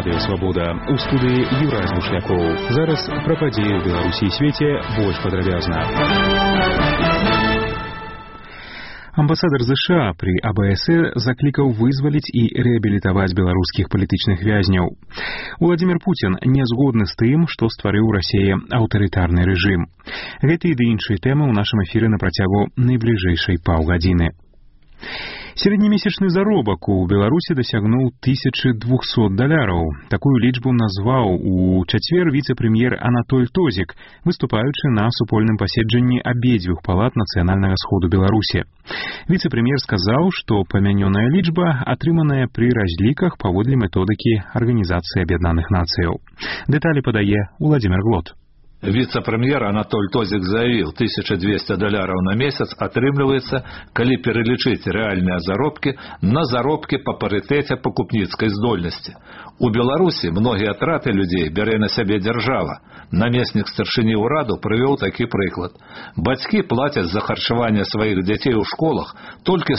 Радыё Свабода. У студыі Юрай Бушлякоў. Зараз пра падзеі ў Беларусі і свеце больш падрабязна. Амбасадар США при АБС заклікаў вызваліць і рэабілітаваць беларускіх палітычных вязняў. Владимир Путин не згодны з тым, што стварыў у Расіі аўтарытарны рэжым. Гэты і іншыя тэмы ў нашым эфіры на працягу найбліжэйшай паўгадзіны. Сярэднемесячны заробак у Беларусі дасягнуў $1200. Такую лічбу назваў у чацвер віцэ-прэм'ер Анатоль Тозік, выступаючы на супольным паседжанні абедзвюх палат нацыянальнага сходу Беларусі. Віцэ-прэм'ер сказаў, што памянёная лічба атрыманая пры разліках паводле методыкі Арганізацыі Аб'яднаных Нацыяў. Дэталі падае Владимир Глот. Вице-премьер Анатоль Тозик заявил, $1200 на месяц атрымліваецца, калі пералічыць рэальныя заробкі на заробкі па парытэце пакупніцкай здольнасці. У Беларусі многія траты людзей бярэ на сябе дзяржава. Намеснік старшыні ўраду прывёў такі прыклад. Бацькі плацяць за харчаванне сваіх дзяцей у школах толькі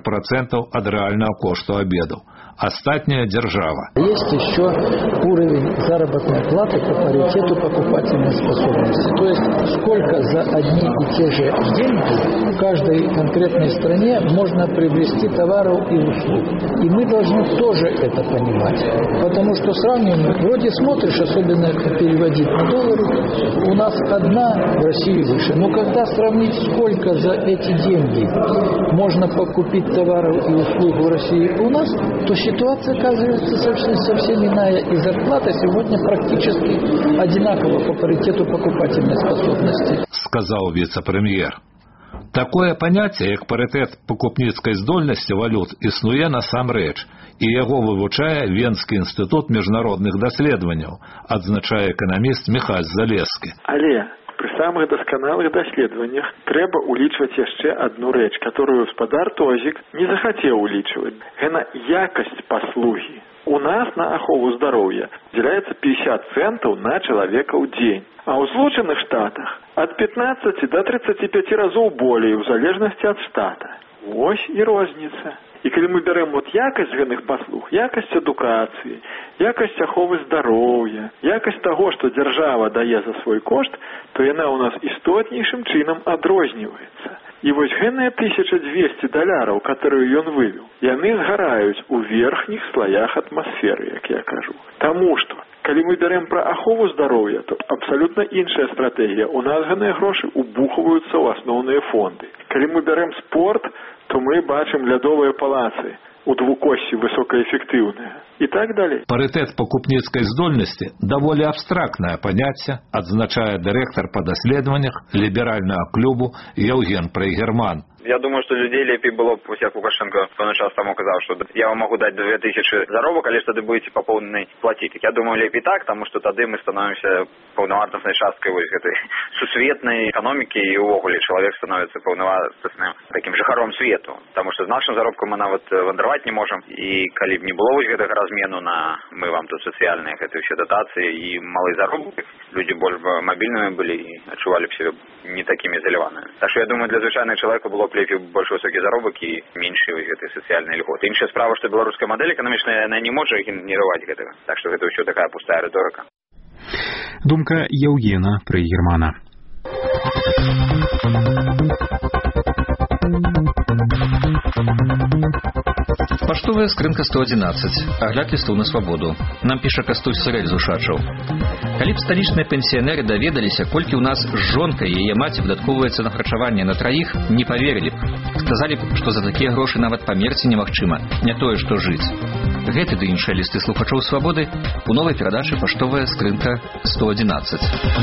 40% ад рэальнага кошту абедаў. Остатняя держава. Есть еще уровень заработной платы по паритету покупательной способности. То есть сколько за одни и те же деньги в каждой конкретной стране можно приобрести товаров и услуг. И мы должны тоже это понимать. Потому что сравниваем, вроде смотришь, особенно переводить на доллары, у нас одна, в России выше. Но когда сравнить, сколько за эти деньги можно покупить товаров и услуг в России и у нас, то ситуация оказывается совсем иная, и зарплата сегодня практически одинакова по паритету покупательной способности. Сказал вице-премьер. Такое понятие, як паритет покупніцкай здольнасці валют, існуе насамрэч, і яго вывучае Венскі інстытут міжнародных даследаванняў, адзначае эканаміст Міхась Залескі. Але при самых досканалых даследаваннях трэба улічваць яшчэ одну рэч, которую гаспадар Тозік не захацеў улічваць. Гэта якасць паслугі. У нас на ахову здароўя выделяется 50 центаў на человека ў дзень. А ў Злучаных Штатах от 15 до 35 разоў болей у залежнасці ад штата. Вось і розніца. І калі мы бярэм якасць гэтых паслуг, якасць адукацыі, якасць аховы здароўя, якасць таго, што дзяржава дае за свой кошт, то яна ў нас істотнейшым чынам адрозніваецца. І вось гэтыя $1200, которые ён вывел, яны згараюць у верхніх слоях атмасферы, як я кажу. Таму што, калі мы бярем пра ахову здароўя, то абсалютна іншая стратэгія. У нас гэтыя грошы убухваюцца ў асноўныя фонды. Калі мы бярем спорт, то мы бачым лядовыя палацы у двукоссі высокаэфектыўныя і так далей. Парытэт пакупніцкай здольнасці даволі абстрактнае паняцце, адзначае дырэктар па даследаваннях ліберальнага клубу Евген Прейгерман. Я думаю, что людей лепей было, як Лукашенко поначалу сам указал, что я вам могу дать 2000 заробок, але что вы будете по полной платить. Я думаю, лепей так, потому что тады мы становимся паўнавартаснай часткай этой сусветной экономики, и увогуле человек становится паўнавартасным таким жыхаром свету. Потому что с нашим заробком мы нават вандраваць не можем. И калі б не было гэтага размену на мы вам тут социальные гэты все дотации и малый заробок, люди больше мобильными были и отчували себя не такими изолированными. Так что я думаю, для звычайного человека было лепей больше высокий заробок и меньше этой социальной льготы. Іншая справа, что белорусская модель экономичная, она не может игнорировать этого. Так что это все такая пустая риторика. Думка Евгена Прейгермана. Паштовая скрынка 111. Агляд лістоў на свабоду. Нам піша Кастусь Сырэль з Ушачаў. Калі б сталічныя пенсіянеры даведаліся, колькі ў нас з жонкай і яе маці выдаткоўваецца на харчаванне на траіх, не паверылі б. Сказалі б, што за такія грошы нават памерці немагчыма, не тое, што жыць. Гэты ды іншыя лісты слухачоў свабоды у новай перадачы «Паштовая скрынка 111».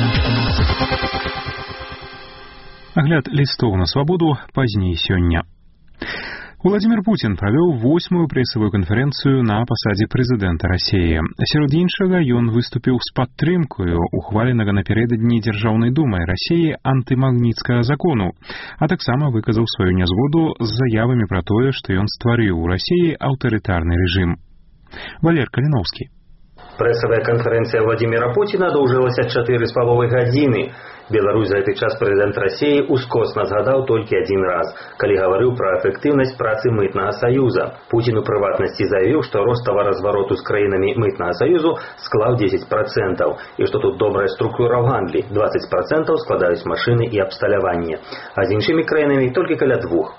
Агляд лістоў на свабоду пазней сёння. Владимир Путин правёў 8-ю прэсавую канферэнцыю на пасадзе прэзідэнта Расіі. Сярод іншага ён выступіў з падтрымкаю ухваленага напярэдадні Дзяржаўнай думай Расіі антымагніцкага закону, а таксама выказаў сваю нязгоду з заявамі пра тое, што ён стварыў у Расіі аўтарытарны рэжым. Валер Каліноўскі. Прэсавая канферэнцыя Владимира Путина доўжылася 4,5 гадзіны. Беларусь за гэты час прэзідэнт Расіі ускосна згадаў толькі адзін раз, калі гаварыў пра эфектыўнасць працы мытнага саюза. Путін у прыватнасці заявіў, што рост таваразвароту з краінамі мытнага саюзу склаў 10%, і што тут добрая структура ў гандлі, 20% складаюць машыны і абсталяванне, а з іншымі краінамі толькі каля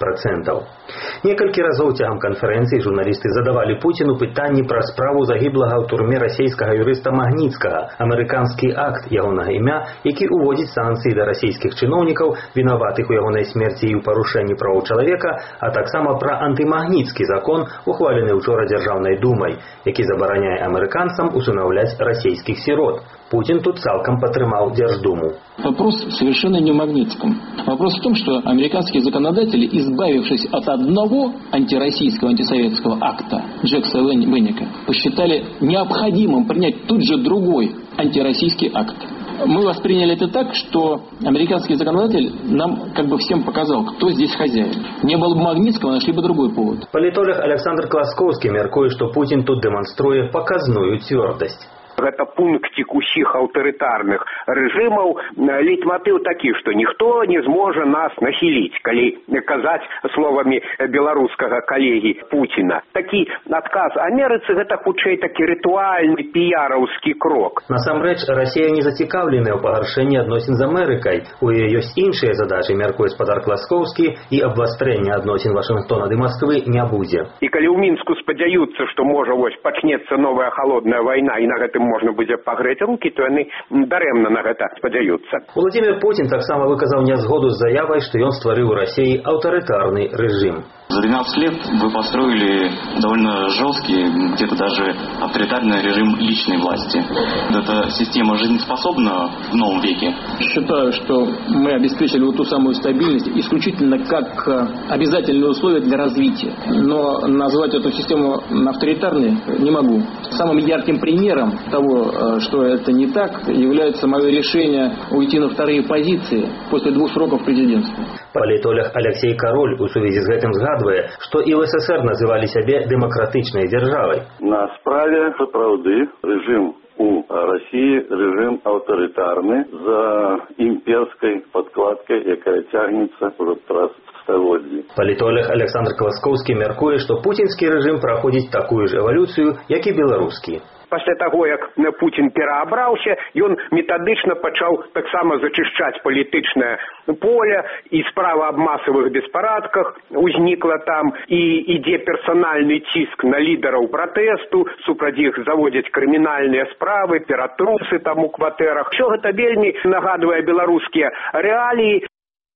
2%. Некалькі разоў цягам канферэнцыі журналісты задавалі Пуціну пытанні пра справу загіблага ў турме расійскага юрыста Магніцкага, амерыканскі акт ягонага імя, які уводзіць санкцыі да расійскіх чыноўнікаў, вінаватых у ягонай смерці і ў парушэнні правоў чалавека, а таксама пра антымагніцкі закон, ухвалены учора Дзяржаўнай думай, які забараняе амерыканцам усынаўляць расійскіх сірот. Путин тут цалком подтримал Держдуму. Вопрос совершенно не в Магнитском. Вопрос в том, что американские законодатели, избавившись от одного антироссийского, антисоветского акта Джекса Венника, посчитали необходимым принять тут же другой антироссийский акт. Мы восприняли это так, что американский законодатель нам как бы всем показал, кто здесь хозяин. Не было бы Магнитского, нашли бы другой повод. Политолог Александр Класковский меркуе, что Путин тут демонструет показную твердость. Гэта пунктик усіх аўтарытарных рэжымаў, лейтмотыў такі, што ніхто не зможа нас нахіліць, калі казаць словамі беларускага калегі Пуціна. Такі адказ Амерыцы гэта хутчэй такі рытуальны піяраўскі крок. Насамрэч, Расія не зацікаўленая ў пагаршэнні адносін з Амерыкай. У яе ёсць іншыя задачы, мяркуе спадар Класковскі, і абвастрэння адносін Вашынгтона ды Масквы не будзе. І калі ў Мінску спадзяюцца, што можа вось пачнецца новая халодная вайна і на гэтым можна будзе пагрэць рукі, то яны дарэмна на гэта спадзяюцца. Владимир Путин таксама выказаў нязгоду з заявай, што ён стварыў у Расіі аўтарытарны рэжым. За 12 лет вы построили довольно жесткий, где-то даже авторитарный режим личной власти. Эта система жизнеспособна в новом веке? Считаю, что мы обеспечили вот ту самую стабильность исключительно как обязательное условие для развития. Но назвать эту систему авторитарной не могу. Самым ярким примером того, что это не так, является мое решение уйти на вторые позиции после 2 сроков президентства. Палітолог Алексей Король у сувязі з гэтым згадвае, што і ў СССР называлі сябе дэмакратычнай дзяржавай. На справе сапраўды рэжым у Расіі рэжым аўтарытарны за імперскай падкладкай, якая цягнецца ўжо праз стагоддзі. Палітолог Александр Класковскі мяркуе, што пуцінскі рэжым праходзіць такую ж эвалюцыю, як і беларускі. Пасля таго, як Путін пераабраўся, ён метадычна пачаў таксама зачышчаць палітычнае поле, і справа аб масавых беспарадках узнікла там, і ідзе персанальны ціск на лідараў пратэсту, супраць іх заводзяць крымінальныя справы, ператрусы там у кватэрах. Усё гэта вельмі нагадвае беларускія рэаліі.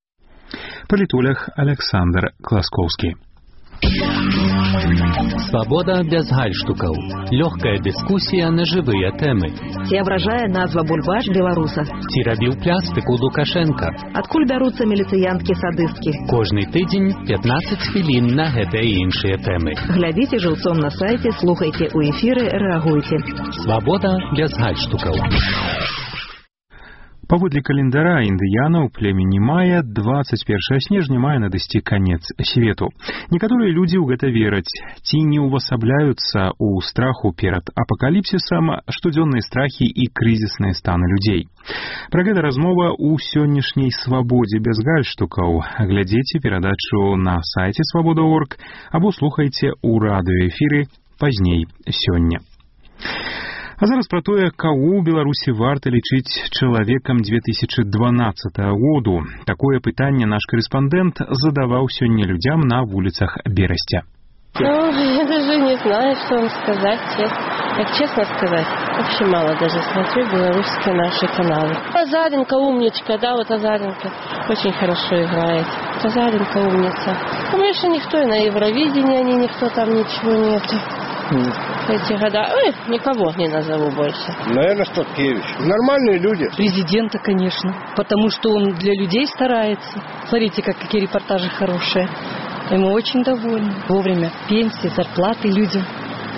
Палітолог Александр Класковскі. Свобода без гальштукаў. Лёгкая дыскусія на жывыя тэмы. Ці абражае назва бульбаш беларуса? Ці рабіў плястыку Лукашенка? Адкуль бяруцца міліцыянткі-садысткі? Кожны тыдзень 15 хвілін на гэтыя і іншыя тэмы. Глядзіце жыўцом на сайце, слухайце ў эфіры, рэагуйце. Свобода без гальштукаў. Паводле календара індыянаў племені мая 21 снежня мае надысці канец свету. Некаторыя людзі ў гэта вераць, ці не ўвасабляюцца ў страху перад апакаліпсісам, штодзённыя страхі і крызісныя станы людзей. Пра гэта размова ў сённяшняй свабодзе без гальштукаў. Глядзіце перадачу на сайце свабода.орг або слухайце ў радыёэфіры пазней сёння. А зараз пра тое, каго ў Беларусі варта лічыць чалавекам 2012 году. Такое пытанне наш корэспондэнт задаваў сёння людзям на вуліцах Берасця. Я даже не знаю, что вам сказать, как честно сказать. Вообще мало даже смотрю белорусские наши каналы. Азаренко умничка, да, вот Азаренко очень хорошо играет. Азаренко умница. Больше никто, и на Евровидении никто там ничего нету. Эти года. Ой, никого не назову больше. Наверное, Статкевич. Нормальные люди. Президента, конечно. Потому что он для людей старается. Смотрите, какие репортажи хорошие. И мы очень довольны. Вовремя пенсии, зарплаты людям.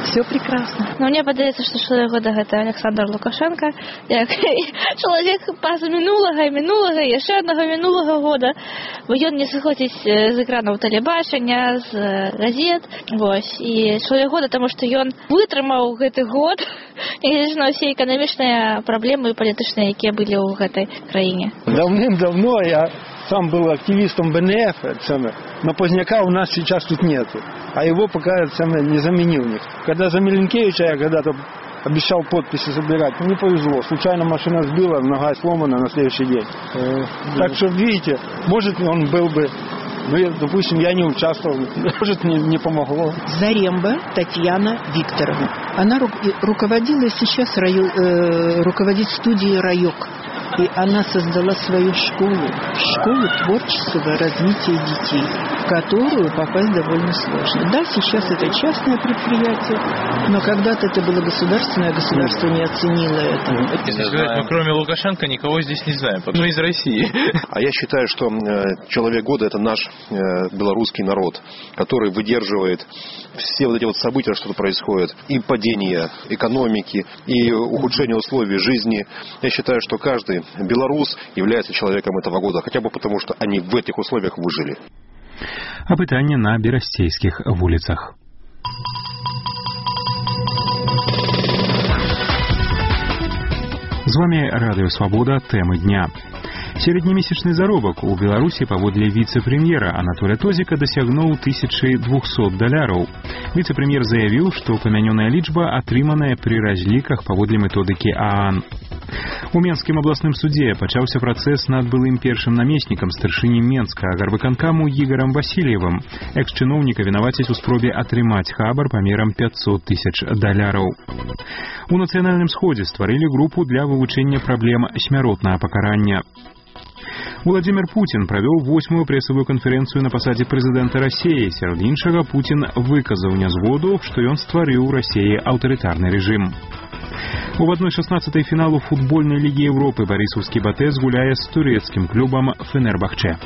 Все прекрасно. Но мне падаецца, што чалавек года гэта Александр Лукашенко, як чалавек пас мінулага і яшчэ аднаго мінулага года, бо ён не сыходзіць з экранаў тэлебачання, з газет. Вось. І чалавек года, таму што ён вытрымаў гэты год, нягледзячы на ўсе эканамічныя праблемы і палітычныя, якія былі ў гэтай краіне. Давным-давно я сам был активистом БНФ, но Поздняка у нас сейчас тут нету. А его пока не заменил никто. Когда за Миленкевича я когда-то обещал подписи собирать, не повезло. Случайно машина сбила, нога сломана на следующий день. Так что, видите, может он был бы, допустим, я не участвовал, может не помогло. Заремба Татьяна Викторовна. Она руководила сейчас руководит студией «Райок». И она создала свою школу творческого развития детей, в которую попасть довольно сложно. Да, сейчас это частное предприятие, но когда-то это было государственное, а государство не оценило это. Если сказать, мы кроме Лукашенко никого здесь не знаем, ну из России. А я считаю, что человек года — это наш белорусский народ, который выдерживает все вот эти вот события, что происходит, и падение экономики, и ухудшение условий жизни. Я считаю, что каждый белорус является человеком этого года, хотя бы потому, что они в этих условиях выжили. Апытанне на берасцейскіх вуліцах. З вами Радыё Свабода, тэмы дня. Сярэднемесячны заробак у Беларусі паводле віцэ-прэм'ера Анатоля Тозіка дасягнуў $1200. Віцэ-прэм'ер заявіў, што памянёная лічба атрыманая пры разліках паводле методыкі ААН. У Менскім абласным судзе пачаўся працэс над былым першым намеснікам старшыні Менскага гарвыканкаму Ігорам Васильевым. Экс-чыноўніка вінавацяць у спробе атрымаць хабар памерам $500,000. У нацыянальным сходзе стварылі групу для вывучэння праблем смяротнага пакарання. Владимир Путин провел 8-ю прессовую конференцию на посаде президента России. Сярод іншага, Путин выказаў нязгоду, што ён стварыў у России аўтарытарны режим. У 1/16 фіналу футбольной лиги Европы Борисовский Батэ гуляе с турецким клубом Фенербахче.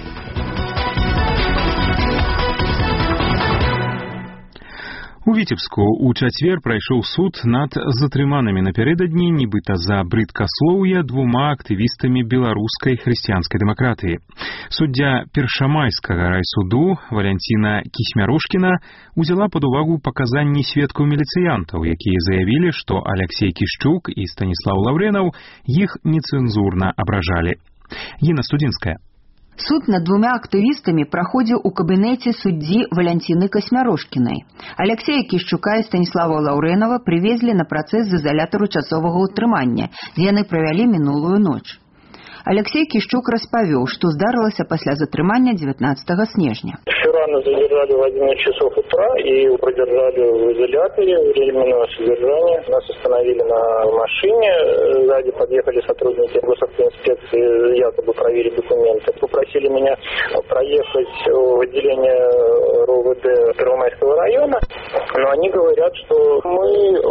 У Віцебску у чацвер прайшоў суд над затрыманымі напярэдадні нібыта за брыдкаслоўе двума актывістамі беларускай хрысціянскай дэмакратыі. Суддзя Першамайскага райсуду Валянціна Кісмярошкіна узяла пад увагу паказанні сведкаў міліцыянтаў, якія заявілі, што Алексей Кішчук і Станіслаў Лаўрэнаў іх нецэнзурна абражалі. Гіна Студзінская. Суд над двумя актывістамі праходзіў у кабінеце суддзі Валянціны Касмярошкінай. Алексея Кішчука і Станіслава Лаўрэнава прывезлі на працэс з изолятару часовага ўтрымання, дзе яны правялі мінулую ноч. Алексей Кішчук распавёў, што здарылася пасля затрымання 19 снежня. Вчера нас задержали в 11 часов утра и продержали в изоляторе временного содержания. Нас остановили на машине, сзади подъехали сотрудники госавтоинспекции, якобы проверить документы. Попросили меня проехать в отделение РОВД Первомайского района, но они говорят, что мы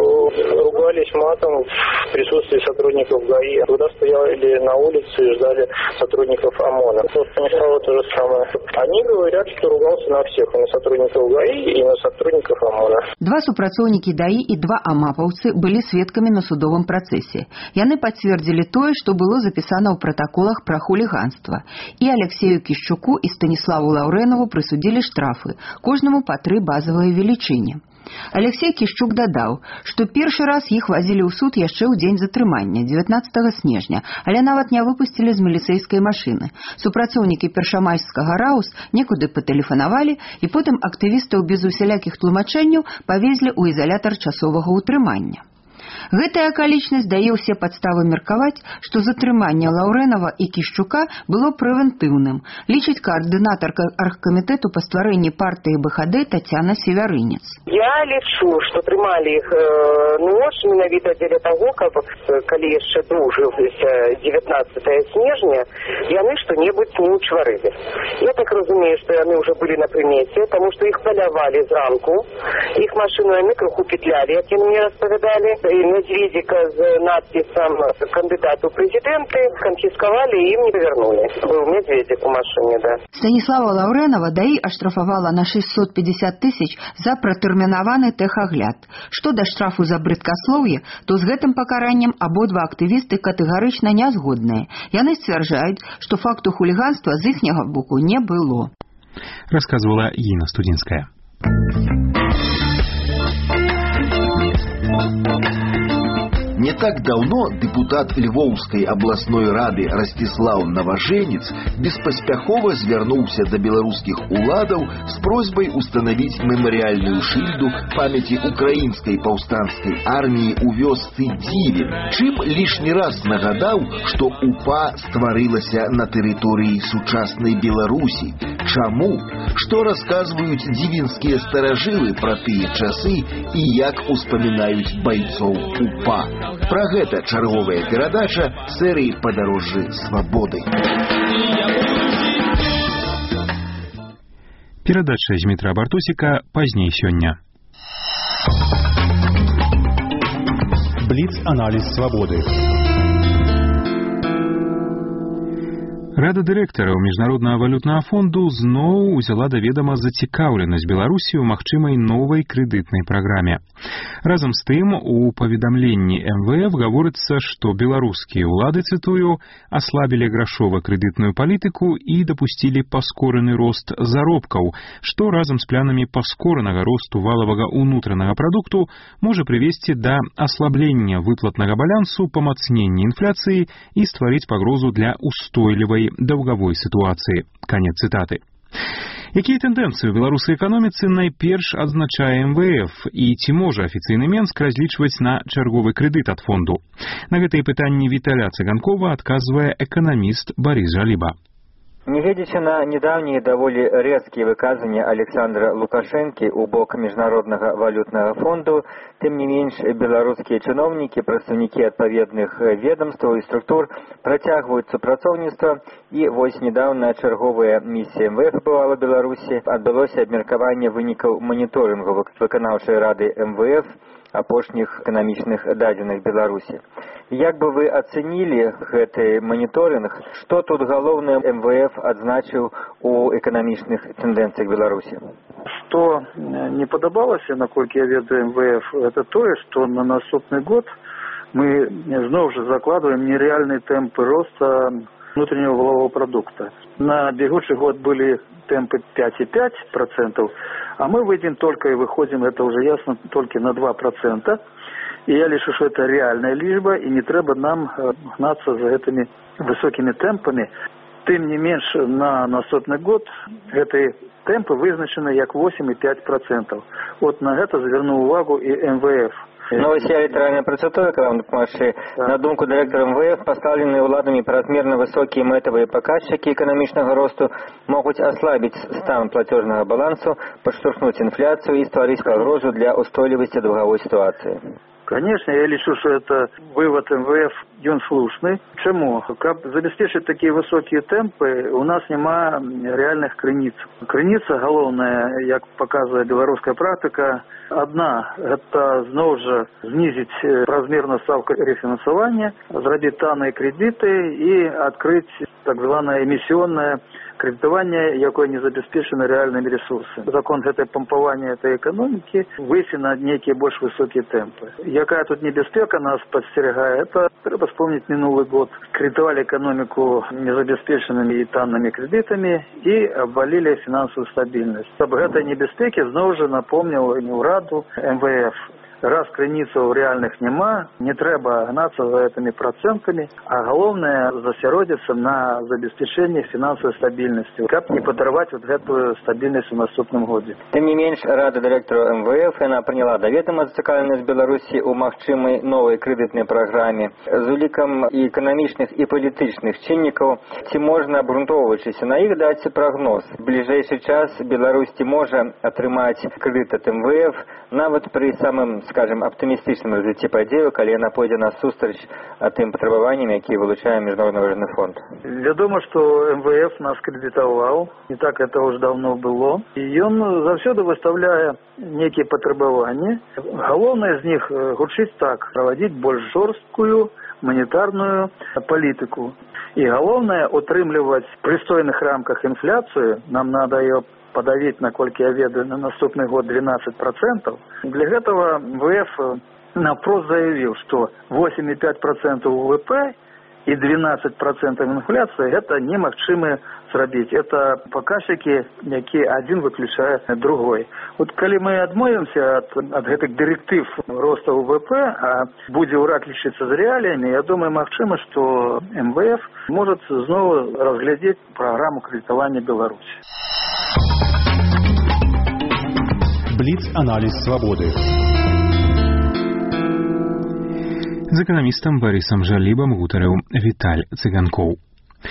ругались матом в присутствии сотрудников ГАИ. Когда стояли на улице и ждали сотрудников ОМОНа. Станислава то же самое. Они говорят, что ругался на всех, и на сотрудников ГАИ, и на сотрудников ОМОНа. Два супрацоўнікі ДАІ і два амапаўцы былі сведкамі на судовым працэсе. Яны пацвердзілі тое, што было запісана ў пратаколах пра хуліганства. І Алексею Кішчуку і Станіславу Лаўрэнаву прысудзілі штрафы, кожнаму па 3 базавыя велічыні. Алексей Кішчук дадаў, што першы раз іх вазілі ў суд яшчэ ў дзень затрымання, 19 снежня, але нават не выпусцілі з міліцэйскай машыны. Супрацоўнікі першамайскага РАУС некуды патэлефанавалі, і потым актывістаў без усялякіх тлумачэнняў павезлі ў изолятар часовага ўтрымання. Гэтая акалічнасць дае ўсе падставы меркаваць, што затрыманне Лаўрэнава і Кішчука было прэвентыўным, лічыць коаардынатарка аргкамітэту па стварэнні партыі БХД Тацяна Севярынец. Я лічу, што трымалі іх ноч менавіта дзеля таго, каб калі яшчэ доўжылася 19 снежня, яны што-небудзь не ўчварылі. Я так разумею, што яны ўжо былі на прымеце, таму што іх палявалі зранку, іх машыну яны крыху петлялі, як яны мне распавядалі, і Медведика с надписом «Кандидату в президенты» конфисковали и им не повернули. Был Медведик в машине, да. Станіслава Лаўрэнава ДАІ аштрафавала на 650 тысяч за пратэрмінаваны тэхагляд. Што да штрафу за брыдкаслоўе, то з гэтым пакараннем абодва актывісты катэгарычна не згодныя. Яны сцвярджаюць, што факту хуліганства з іхняга боку не было. Рассказывала Инна Студинская. Не так давно депутат Львовской областной рады Ростислав Новоженец беспаспяхова звярнуўся до белорусских уладаў с просьбой установить мемориальную шильду памяти украинской повстанской армии у вёсцы Дивин, чым лишний раз нагадаў, что УПА стварылася на территории сучасной Беларуси. Чаму? Что рассказывают дивинские старожилы про тыя часы и як успоминают бойцов УПА. Про гэта чарговая перадача серии «Падарожжы свободы». Перадача Дмитрия Бартосика поздней сёння. Бліц-аналіз свободы. Рада дырэктараў Міжнароднага валютнага фонду зноў узяла да ведама зацікаўленасць Беларусі ў магчымай новай крэдытнай праграме. Разам з тым, у паведамленні МВФ гаворыцца, што беларускія ўлады, цытую, аслабілі грашова-крэдытную палітыку і дапусцілі паскораны рост заробкаў, што разам з планамі паскоранага росту валавага ўнутранага прадукту можа прывесці да аслаблення выплатнага балансу, памацнення інфляцыі і стварыць пагрозу для устойлівай даўгавой сітуацыі. Канец цытаты. Якія тэндэнцыі ў беларускай эканоміцы найперш адзначае МВФ і ці можа афіцыйны Менск разлічваць на чарговы крэдыт ад фонду? На гэтыя пытанні Віталя Цыганкова адказвае эканаміст Барыс Жаліба. Нягледзячы на недавнія даволі рэзкія выказанні Александра Лукашэнкі ў бок Міжнароднага валютнага фонду, тым не менш беларускія чыноўнікі, прадстаўнікі адпаведных ведомстваў і структур працягваюць супрацоўніцтва, і вось недавно чарговая місія МВФ бывала ў Беларусі, адбылося абмеркаванне вынікаў маніторынгу выканаўчай рады МВФ апошніх эканамічных дадзеных Беларусі. Як бы вы ацэнілі гэты маніторынг? Што тут галоўнае МВФ адзначыў у эканамічных тэндэнцыях Беларусі? Што не падабалася, наколькі я ведаю МВФ, это тое, што на наступны год мы зноў жа закладываем нереальные темпы роста внутреннего валового продукта. На бегущий год были темпы 5,5%, а мы выйдем только и выходим, это уже ясно, только на 2%. И я лишу, что это реальная лічба, и не треба нам гнаться за этими высокими темпами. Тым не менш, на наступны год эти темпы вызначены як 8,5%. Вот на это звернуў увагу и МВФ. Ну, ось я літаральна працытую, калі вам дапамагчы. На думку дырэктара МВФ, пастаўленыя ўладамі празмерна высокія мэтавыя паказчыкі эканамічнага росту могуць аслабіць стан плацёжнага балансу, падштурхнуць інфляцыю і стварыць пагрозу для устойлівасці даўгавой сітуацыі. Конечно, я лічу, что это вывод МВФ, ён слушный. Чему? Каб забеспечить такие высокие темпы, у нас нема реальных крыніц. Крыніца галоўная, як показывает белорусская практика, одна, это зноў жа знизить размерную ставку рефинансования, зрабіць танные кредиты и открыть так званое эмиссионное кредитование, якое не забеспечено реальными ресурсами. Закон гэтай помпавання этой экономики выйти на некие больш высокие темпы. Якая тут небяспека нас подстерегае, это треба вспомнить минулый год. Кредитовали экономику незабеспеченными и танными кредитами и обвалили финансовую стабильность. Об этой небяспеке зноў жа напомнил Раду МВФ. Раз крыніцаў реальных нема, не трэба гнаться за этими процентами, а галоўнае засяродзіцца на забеспечении финансовой стабильности, каб не падарваць вот гэтую стабильность в наступным годзе. Тым не менш, Рада дырэктараў МВФ яна прыняла да ведама зацікаўленасць Беларусі ў магчымай новай крэдытнай праграме. З улікам і эканамічных і палітычных чыннікаў, ці можна, абгрунтоўваючыся на іх, даць прагноз? В бліжэйшы час Беларусь ці можа атрымаць крэдыт ад МВФ нават пры самым скажем, аптымістычным развіцці падзею, калі яна пойдзе насустрач тым патрабаванням, якія вылучае Міжнародны валютны фонд? Вядома, што МВФ нас крэдытаваў, не так это ўжо даўно было, і ён заўсёды выставляе нейкія патрабаванні. Галоўнае з них гучыць так: правадзіць больш жорсткую манетарную палітыку. І галоўнае утрымліваць в прыстойных рамках інфляцыю. Нам надо ее подавить, наколькі я ведаю, на наступны год 12%. Для гэтага МВФ напрост заявіў, што 8,5% ВВП и 12% инфляции – это немагчыма зрабіць. Это показчики, якія один выключае другой. Вот калі мы адмовімся от гэтых директив роста ВВП, а будзе ўрак лічыцца з реалиями, я думаю, магчыма, что МВФ может зноў разглядзець программу кредитования Беларуси. Бліц-аналіз свабоды. З эканамістам Барысам Жалібам гутарыў Віталь Цыганкоў.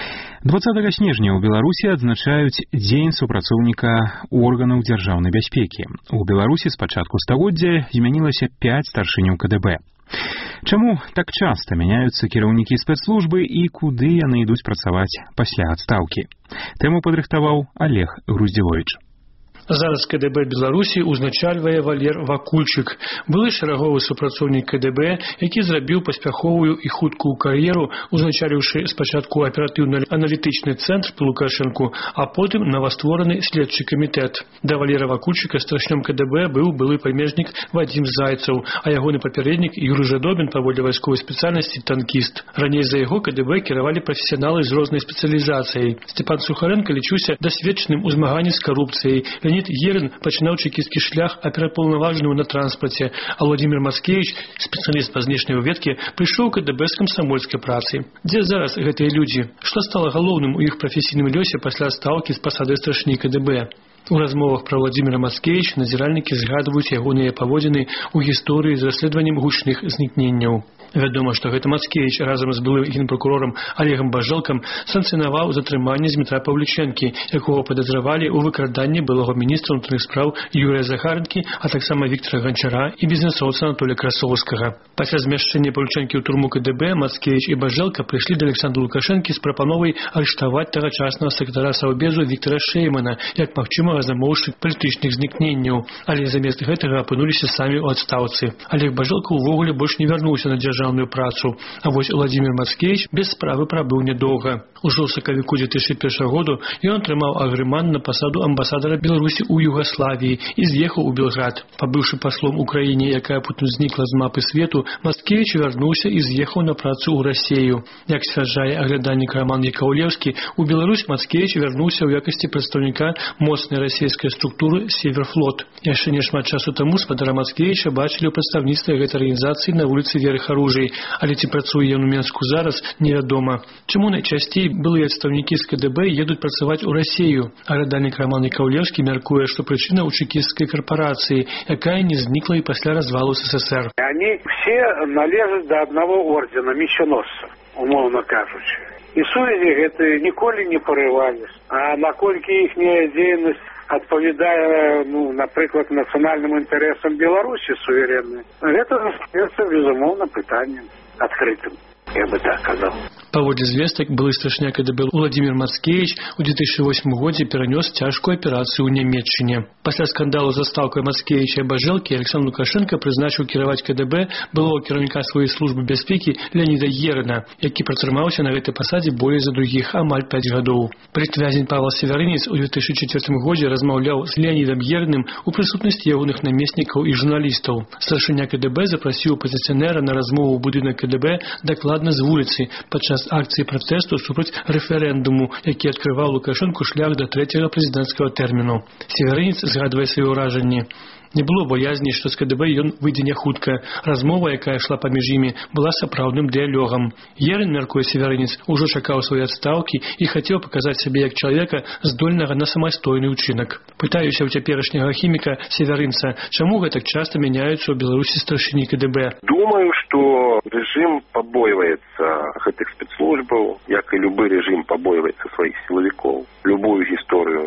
20 снежня ў Беларусі адзначаюць дзень супрацоўніка органаў дзяржаўнай бяспекі. У Беларусі з пачатку стагоддзя змянілася 5 старшыняў КДБ. Чаму так часта мяняюцца кіраўнікі спецслужбы і куды яны ідуць працаваць пасля адстаўкі? Тэму падрыхтаваў Олег Груздзевович. Зараз КДБ Беларусі узначальвае Валер Вакульчык, былы шараговы супрацоўнік КДБ, які зрабіў паспяховую і хуткую кар'еру, узначаліўшы спачатку аператыўна-аналітычны цэнтр пры Лукашэнку, а потым новаствораны следчы камітэт. Да Валера Вакульчыка старшынём КДБ быў былы памежнік Вадзім Зайцаў, а ягоны папярэднік Юрый Жадобін паводле вайсковай спецыяльнасці танкіст. Раней за яго КДБ кіравалі прафесіяналы з рознай спецыялізацыяй. Степан Сухаренко лічыўся дасведчаным у змаганні з карупцыяй. Леонид Ерин пачынаў чекісткі шлях аперапаўнаважаным на транспарце, а Владимир Маскевич, спецыяліст па знешняй разведкі, прыйшоў к КДБ з камсамольскай працы. Дзе зараз гэтыя людзі? Што стала галоўным у іх прафесійным лёсе пасля адстаўкі з пасады старшыні КДБ? У размовах пра Владимира Маскевича назіральнікі згадваюць ягоныя паводзіны ў гісторыі з расследаваннем гучных знікненняў. Вядома, што гэта Мацкевіч разам з былым генпракурорам Олегам Бажэлкам санкцыянаваў затрыманне Змітра Павлічэнкі, якога падазравалі ў выкраданні былога міністра ўнутраных спраў Юрыя Захарэнкі, а таксама Віктора Ганчара і бізнесоўца Анатолія Красоўскага. Пасля змяшчэння Павлічэнкі ў турму КДБ Мацкевіч і Бажэлка прыйшлі да Александра Лукашэнкі з прапановай арыштаваць тагачаснага сакратара Саўбезу Віктора Шэймана як магчымага замоўшчык палітычных знікненняў, але замест гэтага апынуліся самі ў адстаўцы. Олег Бажэлка ўвогуле больш не вярнуўся на дзяржаўную працу, а вось Владимир Мацкевич без справы прабыў нядоўга. Ужо ў сакавіку 2001 году ён атрымаў агрэман на пасаду амбасадара Беларусі ў Югаславіі і з'ехаў у Белград. Пабыўшы паслом у краіне, якая потым знікла з мапы свету, Мацкевич вярнуўся і з'ехаў на працу ў Расею. Як сцвярджае аглядальнік Роман Якаўлеўскі, у Беларусь Мацкевич вярнуўся ў якасці прадстаўніка моцнай расійскай структуры Северфлот. Яшчэ не шмат часу таму спадара Мацкевіча бачылі ў прадстаўніцтве гэтай арганізацыі на вуліцы Веры Харужай, але ці працуе ён у Менску зараз, невядома. Чаму найчасцей былыя адстаўнікі з КДБ едуць працаваць у Расею? Аглядальнік Роман Якаўлеўскі мяркуе, што прычына ў чекістскай корпорацыі, якая не знікла і пасля развалу СССР. Они все належаць да одного ордена меченосца, умоўна кажучи. І сувязі гэтыя ніколі не парывались. А наколькі іхняя дзейнасць адпавядае, напрыклад, нацыянальным інтарэсам Беларусі суверэннай, гэта застаецца, безумоўна, пытаннем адкрытым. Я бы так казал. Паводле звестак, былы старшыня КДБ Владимир Мацкевич у 2008 годзе перанёс цяжкую аперацыю ў Нямецчыне. Пасля скандалу з адстаўкай Мацкевіча і Бажэлкі Александр Лукашенко прызначыў кіраваць КДБ былого кіраўніка сваёй службы бяспекі Леоніда Ерына, які пратрымаўся на гэтай пасадзе болей за другіх амаль 5 гадоў. Палітвязень Павел Севярынец у 2004 годзе размаўляў з Леонідам Ерным у прысутнасці ягоных намеснікаў і журналістаў. Старшыня КДБ запрасіў апазіцыянера на размову ў будынак КДБ дакладна з вуліцы падчас акцыі пратэсту супраць рэферэндуму, які адкрываў Лукашэнку шлях да 3-го прэзідэнцкага тэрміну. Севярынец згадвае свае ўражанні. Не было боязні, што з КДБ ён выйдзе не хутка. Размова, якая ішла паміж імі, была сапраўдным дыялогам. Ерын, мяркуе Севярынец, ужо чакаў свае адстаўкі і хацеў паказаць сябе як чалавека, здольнага на самастойны ўчынак. Пытаюся ў цяперашняга хіміка Севярынца, чаму гэтак часта мяняюцца ў Беларусі старшыні КДБ? Думаю, што рэжым пабойваецца гэтых спецслужбаў, як і любы рэжым пабойваецца сваіх сілавікоў. Любую гісторыю, пачынаючы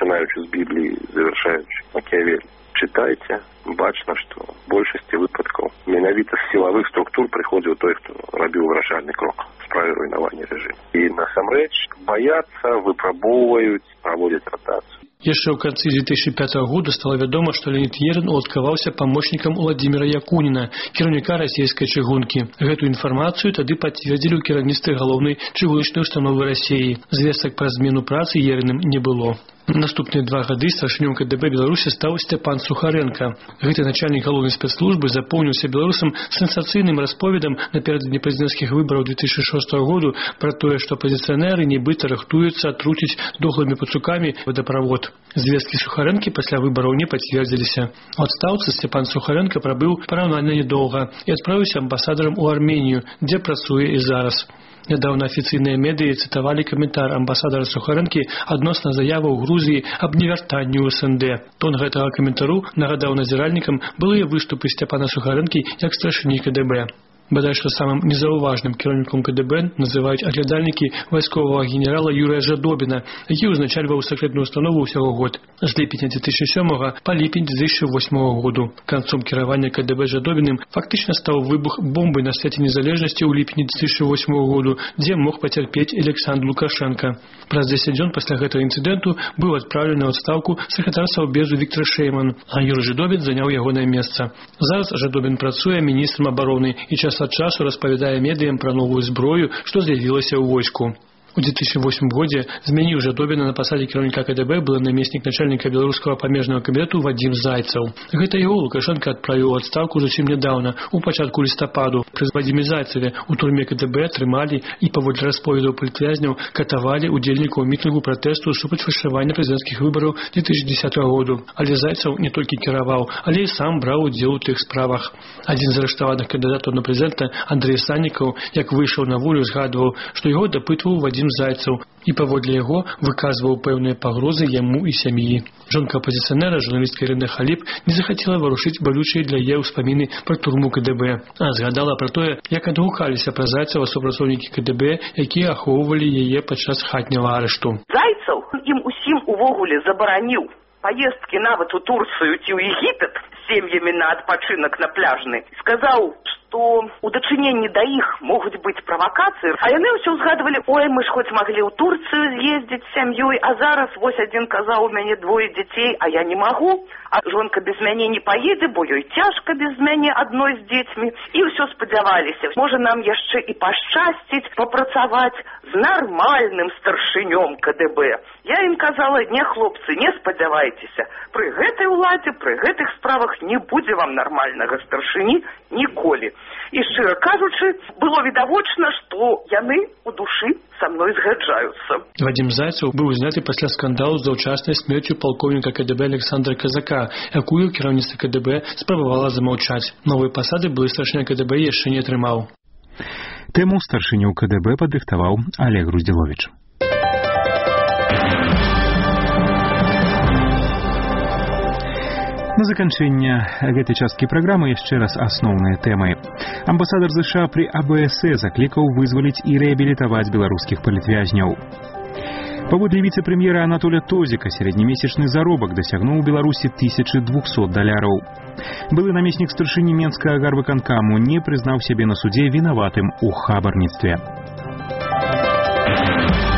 пачынаючы з Бібліі, завяршаючы Макіявелі. Чытайце, бачна, што большасці выпадкаў менавіта з сілавых структур прыходзіў той, хто рабіў вырашальны крок в справе руйнавання рэжыму. І насамрэч баяцца, выпрабоўваюць, праводзяць ратацыю. Яшчэ ў канцы 2005 года стала вядома, што Леонід Ерын уладкаваўся памочнікам Уладзіміра Якуніна, кіраўніка расійскай чыгункі. Гэту інфармацыю тады пацвердзілі ў кіраўніцтве галоўнай чыгуначнай установы Расіі. Звестак пра змену працы Ерыным не было. Наступныя 2 гады старшынём КДБ Беларусі стаў Сцяпан Сухаренко. Гэты начальнік галоўнай спецслужбы запоўніўся беларусам сенсацыйным расповедам напярэдадні прэзідэнцкіх выбараў 2006 году пра тое, што апазіцыянеры нібыта рыхтуюцца атруціць дохлымі пацукамі вадаправод. Звесткі Сухарэнкі пасля выбараў не пацвердзіліся. У адстаўцы Сцяпан Сухаренко прабыў параўнальна нядоўга і адправіўся амбасадарам у Арменію, дзе працуе і зараз. Нядаўна афіцыйныя медыі цытавалі каментар амбасадара Сухарэнкі адносна заяваў Грузіі аб невяртанні ў СНД. Тон гэтага каментару нагадаў назіральнікам былыя выступы Сцяпана Сухарэнкі як старшыні КДБ. Бадай што самым незаўважным кіраўніком КДБ называюць аглядальнікі вайсковага генерала Юрыя Жадобіна, які ўзначальваў сакрэтную установу ўсяго год з ліпеня 2007 па ліпень 2008 году. Канцом кіравання КДБ Жадобіным фактычна стаў выбух бомбы на свяце незалежнасці ў ліпені 2008 году, дзе мог пацярпець Александр Лукашенко. Праз 10 дзён пасля гэтага інцыдэнту быў адпраўлены ў адстаўку сакратар Саўбезу Віктор Шэйман, а Юрый Жадобін заняў ягонае месца. Зараз Жадобін працуе міністрам абароны і час ад часу распавядае медыям пра новую зброю, што з'явілася ў войску. У 2008 годзе змяніў Жадобіна на пасадзе кіраўніка КДБ былы намеснік начальніка беларускага памежнага камітэту Вадзім Зайцаў. Гэта яго Лукашенко адправіў у адстаўку зусім нядаўна, у пачатку лістападу. Пры Вадзіме Зайцаве у турме КДБ трымалі і паводле расповедаў палітвязняў катавалі удзельнікаў мітынгу пратэсту супраць фальшавання прэзідэнцкіх выбараў 2010 году. Але Зайцаў не толькі кіраваў, але і сам браў удзел у тых справах. Адзін з арыштаваных кандыдатаў на прэзідэнта Андрэй Саннікаў, як выйшаў на волю, згадваў, што яго дапытваў Вадзім Зайцаў і паводле яго выказваў пэўныя пагрозы яму і сям'і. Жонка апазіцыянера, журналістка Ірына Халіп, не захацела варушыць балючыя для яе ўспаміны пра турму КДБ, а згадала пра тое, як адгукаліся пра Зайцава супрацоўнікі КДБ, якія ахоўвалі яе падчас хатняга арышту. Зайцаў ім усім увогуле забараніў паездкі нават у Турцыю ці ў Егіпет з сем'ямі на адпачынак на пляжны. Сказаў, што у дачыненні да іх могуць быць правакацыі, а яны ўсё ўзгадвалі: ой, мы ж хоць маглі ў Турцыю з'ездзіць з сям'ёй, а зараз вось адзін казаў, у мяне 2 дзяцей, а я не магу, а жонка без мяне не паедзе, бо ёй цяжка без мяне адной з дзецьмі. І ўсё спадзяваліся, можа нам яшчэ і пашчасціць папрацаваць з нармальным старшынём КДБ. Я ім казала: не, хлопцы, не спадзявайцеся, пры гэтай уладзе, пры гэтых справах не будзе вам нармальнага старшыні ніколі. І, шчыра кажучы, было відавочна, што яны у душы са мной згаджаюцца. Вадзім Зайцаў быў зняты пасля скандалу з заўчаснай смерцю палкоўніка КДБ Александра Казака, якую кіраўніцтва КДБ спрабавала замаўчаць. Новыя пасады былы старшыня КДБ яшчэ не атрымаў. Тэму старшыню КДБ падрыхтаваў Олег Груздзіловіч. На заканчэнне гэтай часткі праграмы яшчэ раз асноўныя тэмы. Амбасадар ЗША пры АБС заклікаў вызваліць і рэабілітаваць беларускіх палітвязняў. Паводле віцэ-прэм'ера Анатоля Тозіка сярэднемесячны заробак дасягнуў у Беларусі $1200. Былы намеснік старшыні Менскага гарвыканкаму не прызнаў сябе на судзе вінаватым у хабарніцтве.